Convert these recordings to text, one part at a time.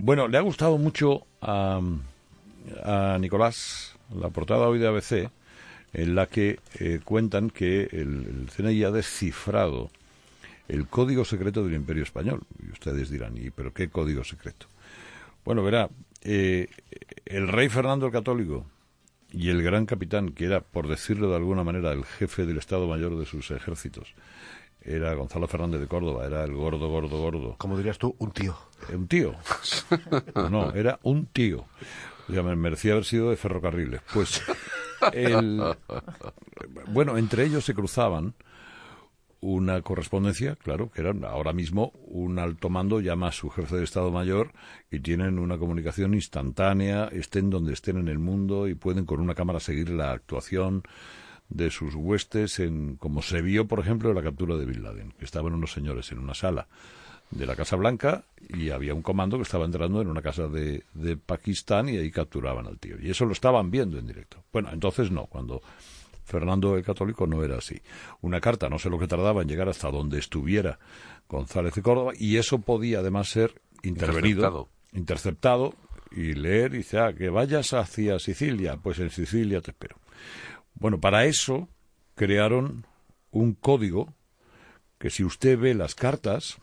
Bueno, le ha gustado mucho a Nicolás la portada hoy de ABC, en la que cuentan que el CNI ha descifrado el código secreto del Imperio Español. Y ustedes dirán, ¿pero qué código secreto? Bueno, verá, el rey Fernando el Católico y el gran capitán, que era, por decirlo de alguna manera, el jefe del Estado Mayor de sus ejércitos, era Gonzalo Fernández de Córdoba, era el gordo. ¿Cómo dirías tú? Un tío. Un tío. No, era un tío. Ya me merecía haber sido de ferrocarriles. Pues, bueno, entre ellos se cruzaban una correspondencia, claro, que era ahora mismo un alto mando llama a su jefe de Estado Mayor y tienen una comunicación instantánea, estén donde estén en el mundo y pueden con una cámara seguir la actuación de sus huestes, como se vio, por ejemplo, en la captura de Bin Laden, que estaban unos señores en una sala de la Casa Blanca y había un comando que estaba entrando en una casa de Pakistán y ahí capturaban al tío. Y eso lo estaban viendo en directo. Bueno, entonces no, cuando Fernando el Católico no era así. Una carta, no sé lo que tardaba en llegar hasta donde estuviera González de Córdoba, y eso podía además ser interceptado y leer, y dice, que vayas hacia Sicilia, pues en Sicilia te espero. Bueno, para eso crearon un código que si usted ve las cartas,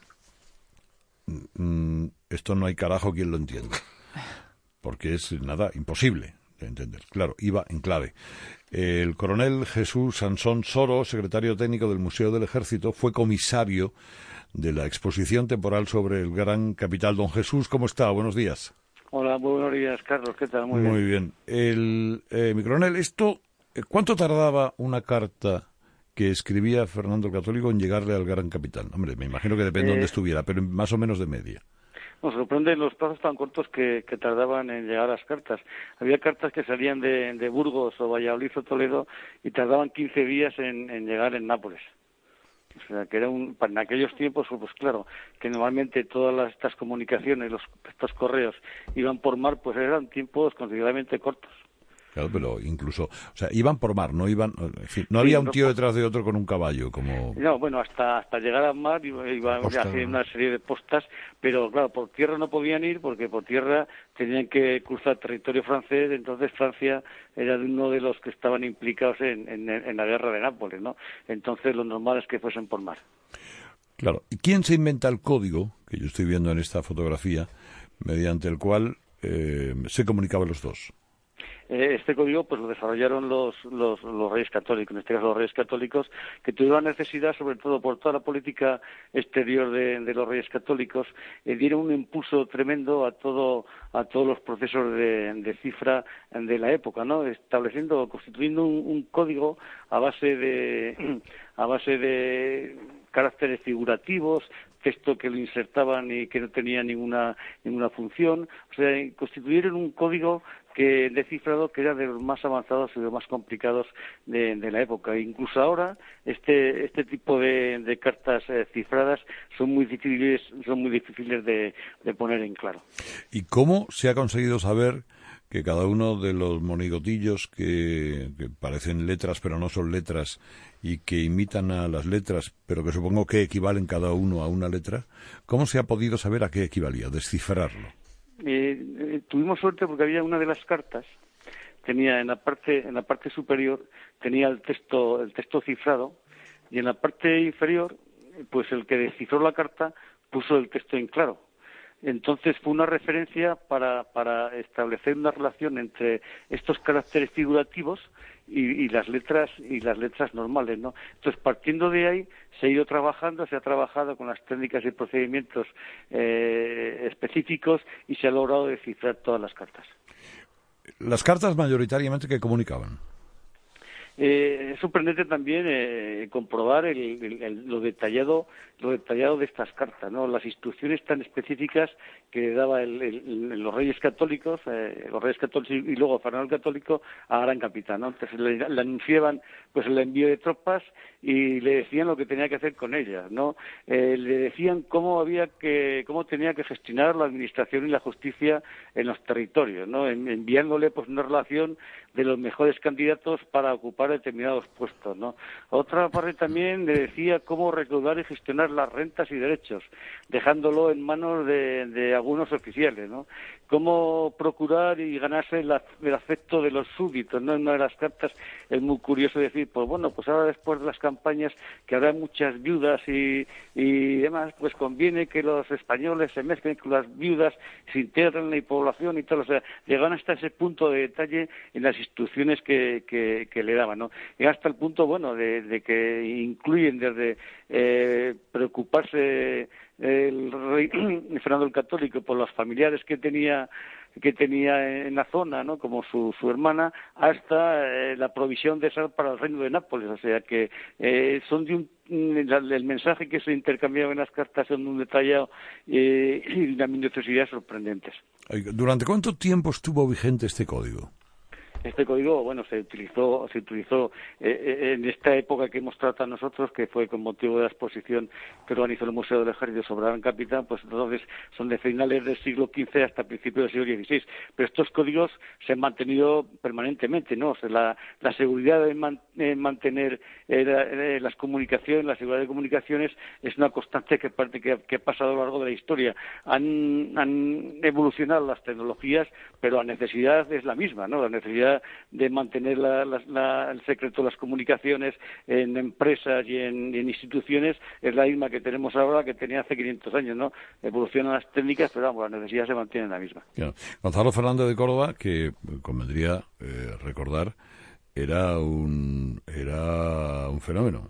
esto no hay carajo quien lo entienda, porque es imposible de entender. Claro, iba en clave. El coronel Jesús Sansón Soro, secretario técnico del Museo del Ejército, fue comisario de la exposición temporal sobre el gran capitán. Don Jesús, ¿cómo está? Buenos días. Hola, muy buenos días, Carlos. ¿Qué tal? Muy bien. Mi coronel, ¿cuánto tardaba una carta que escribía Fernando el Católico en llegarle al gran capitán? Hombre, me imagino que depende de dónde estuviera, pero más o menos de media. Nos sorprenden los plazos tan cortos que tardaban en llegar las cartas. Había cartas que salían de Burgos o Valladolid o Toledo y tardaban 15 días en llegar en Nápoles. O sea, que era en aquellos tiempos, pues claro, que normalmente todas estas comunicaciones, estos correos iban por mar, pues eran tiempos considerablemente cortos. Claro, pero incluso, o sea, iban por mar, no iban, en fin, no había un tío detrás de otro con un caballo, como... No, bueno, hasta llegar al mar iban a hacer una serie de postas, pero claro, por tierra no podían ir porque por tierra tenían que cruzar territorio francés, entonces Francia era uno de los que estaban implicados en la guerra de Nápoles, ¿no? Entonces lo normal es que fuesen por mar. Claro, ¿y quién se inventa el código, que yo estoy viendo en esta fotografía, mediante el cual se comunicaban los dos? Este código pues lo desarrollaron los reyes católicos, en este caso los reyes católicos, que tuvieron necesidad, sobre todo por toda la política exterior de los reyes católicos, dieron un impulso tremendo a todos los procesos de cifra de la época, ¿no? Constituyendo un código a base de caracteres figurativos, texto que lo insertaban y que no tenía ninguna función, o sea, constituyeron un código de cifrado que era de los más avanzados y de los más complicados de la época. Incluso ahora este tipo de cartas cifradas son muy difíciles de poner en claro. ¿Y cómo se ha conseguido saber que cada uno de los monigotillos que parecen letras pero no son letras y que imitan a las letras pero que supongo que equivalen cada uno a una letra, cómo se ha podido saber a qué equivalía, descifrarlo? Tuvimos suerte porque había una de las cartas, tenía en la parte superior tenía el texto cifrado y en la parte inferior pues el que descifró la carta puso el texto en claro. Entonces fue una referencia para establecer una relación entre estos caracteres figurativos y las letras normales, ¿no? Entonces, partiendo de ahí, se ha trabajado con las técnicas y procedimientos específicos y se ha logrado descifrar todas las cartas. ¿Las cartas mayoritariamente qué comunicaban? Es sorprendente también comprobar lo detallado de estas cartas, ¿no? Las instrucciones tan específicas que daba los reyes católicos y luego Fernando el Católico a Gran Capitán, ¿no? Entonces le anunciaban pues el envío de tropas y le decían lo que tenía que hacer con ellas, ¿no? Le decían cómo tenía que gestionar la administración y la justicia en los territorios, ¿no? Enviándole pues una relación de los mejores candidatos para ocupar ocupar determinados puestos, ¿no? Otra parte también le decía cómo recaudar y gestionar las rentas y derechos, dejándolo en manos de algunos oficiales, ¿no? Cómo procurar y ganarse el afecto de los súbditos, ¿no? En una de las cartas es muy curioso decir, pues bueno, pues ahora después de las campañas que habrá muchas viudas y demás, pues conviene que los españoles se mezclen con las viudas, se integren en la población y todo, o sea, llegan hasta ese punto de detalle en las instrucciones que le daban, ¿no? Y hasta el punto, bueno, de que incluyen desde preocuparse el rey Fernando el Católico por los familiares que tenía en la zona, ¿no? Como su hermana, hasta la provisión de sal para el reino de Nápoles, o sea que son el mensaje que se intercambiaba en las cartas son de un detallado y una minuciosidad sorprendentes. ¿Durante cuánto tiempo estuvo vigente este código? Este código, bueno, se utilizó en esta época que hemos tratado nosotros, que fue con motivo de la exposición que organizó el Museo del Ejército sobre Gran Capitán, pues entonces son de finales del siglo XV hasta principios del siglo XVI. Pero estos códigos se han mantenido permanentemente, ¿no? O sea, la seguridad de mantener las comunicaciones, la seguridad de comunicaciones es una constante que ha pasado a lo largo de la historia. Han evolucionado las tecnologías, pero la necesidad es la misma, ¿no? La necesidad de mantener el secreto de las comunicaciones en empresas y en instituciones es la misma que tenemos ahora que tenía hace 500 años, ¿no? Evolucionan las técnicas, pero vamos, la necesidad se mantiene la misma. Claro. Gonzalo Fernández de Córdoba, que convendría recordar, era un fenómeno.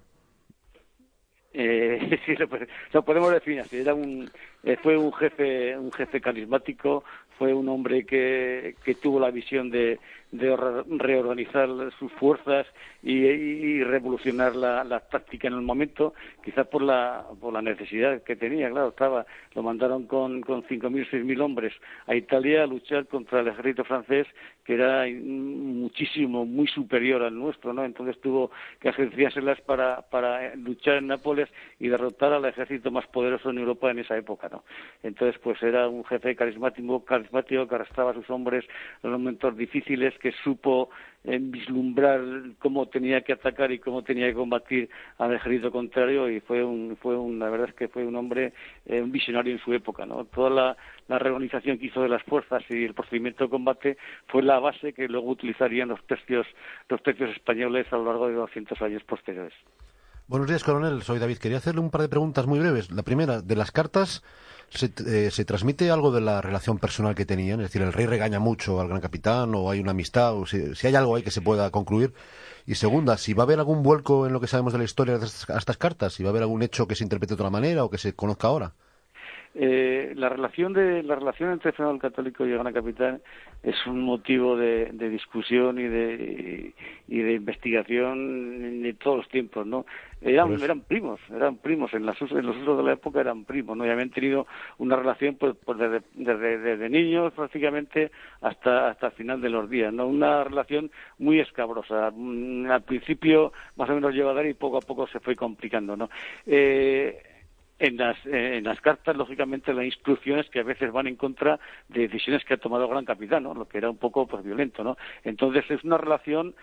Sí, lo podemos definir así. Fue un jefe carismático, fue un hombre que tuvo la visión de reorganizar sus fuerzas y revolucionar la táctica en el momento, quizás por la necesidad que tenía. Claro, lo mandaron con 5.000, 6.000 hombres a Italia a luchar contra el ejército francés, que era muy superior al nuestro, ¿no? Entonces tuvo que agenciárselas para luchar en Nápoles y derrotar al ejército más poderoso en Europa en esa época, ¿no? Entonces, pues era un jefe carismático que arrastraba a sus hombres en los momentos difíciles, que supo vislumbrar cómo tenía que atacar y cómo tenía que combatir al ejército contrario, y la verdad es que fue un hombre, un visionario en su época, ¿no? Toda la reorganización que hizo de las fuerzas y el procedimiento de combate fue la base que luego utilizarían los tercios españoles a lo largo de 200 años posteriores. Buenos días, coronel. Soy David. Quería hacerle un par de preguntas muy breves. La primera, de las cartas, ¿se transmite algo de la relación personal que tenían? Es decir, ¿el rey regaña mucho al gran capitán o hay una amistad? O si hay algo ahí que se pueda concluir. Y segunda, si va a haber algún vuelco en lo que sabemos de la historia de estas cartas, si va a haber algún hecho que se interprete de otra manera o que se conozca ahora. La relación entre Fernando el Católico y el Gran Capitán es un motivo de discusión y de investigación de todos los tiempos, ¿no? Eran primos en los usos de la época, eran primos, ¿no? Y habían tenido una relación pues desde niños prácticamente hasta el final de los días, ¿no? Una relación muy escabrosa. Al principio más o menos llevadera y poco a poco se fue complicando, ¿no? En las cartas, lógicamente, las instrucciones que a veces van en contra de decisiones que ha tomado el Gran Capitán, ¿no? Lo que era un poco pues violento, ¿no? Entonces es una relación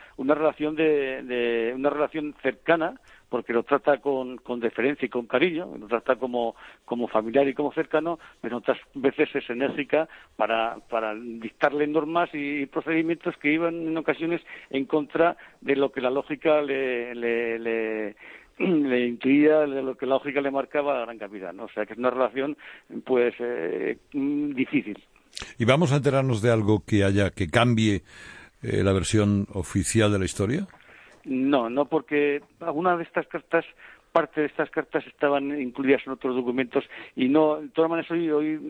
cercana, porque lo trata con deferencia y con cariño, lo trata como familiar y como cercano, pero otras veces es enérgica para dictarle normas y procedimientos que iban en ocasiones en contra de lo que la lógica le intuía, de lo que la lógica le marcaba al Gran Capitán, ¿no? O sea que es una relación pues difícil. ¿Y vamos a enterarnos de algo que cambie la versión oficial de la historia? No, porque parte de estas cartas estaban incluidas en otros documentos y no, de todas maneras hoy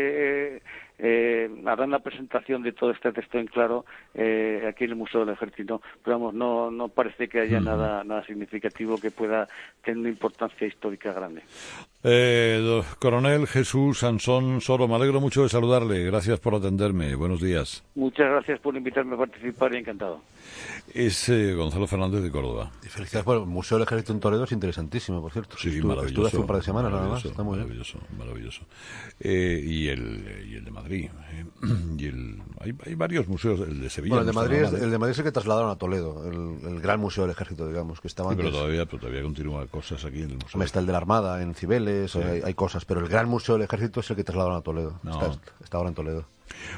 harán la presentación de todo este texto en claro aquí en el Museo del Ejército, pero vamos, no parece que haya nada significativo que pueda tener una importancia histórica grande. Coronel Jesús Sansón Soro, me alegro mucho de saludarle. Gracias por atenderme. Buenos días. Muchas gracias por invitarme a participar y encantado. Es Gonzalo Fernández de Córdoba. Y felicidades por el Museo del Ejército en Toledo, es interesantísimo, por cierto. Sí, Estuve hace un par de semanas nada más, está muy maravilloso, bien. Maravilloso. Y el de Madrid. Hay varios museos, el de Sevilla. Bueno, el de Madrid es el que trasladaron a Toledo, el Gran Museo del Ejército, digamos, que estaba antes. Pero todavía continúan cosas aquí en el museo. Está el de la Armada en Cibeles, sí. hay cosas, pero el Gran Museo del Ejército es el que trasladaron a Toledo. No. Está ahora en Toledo.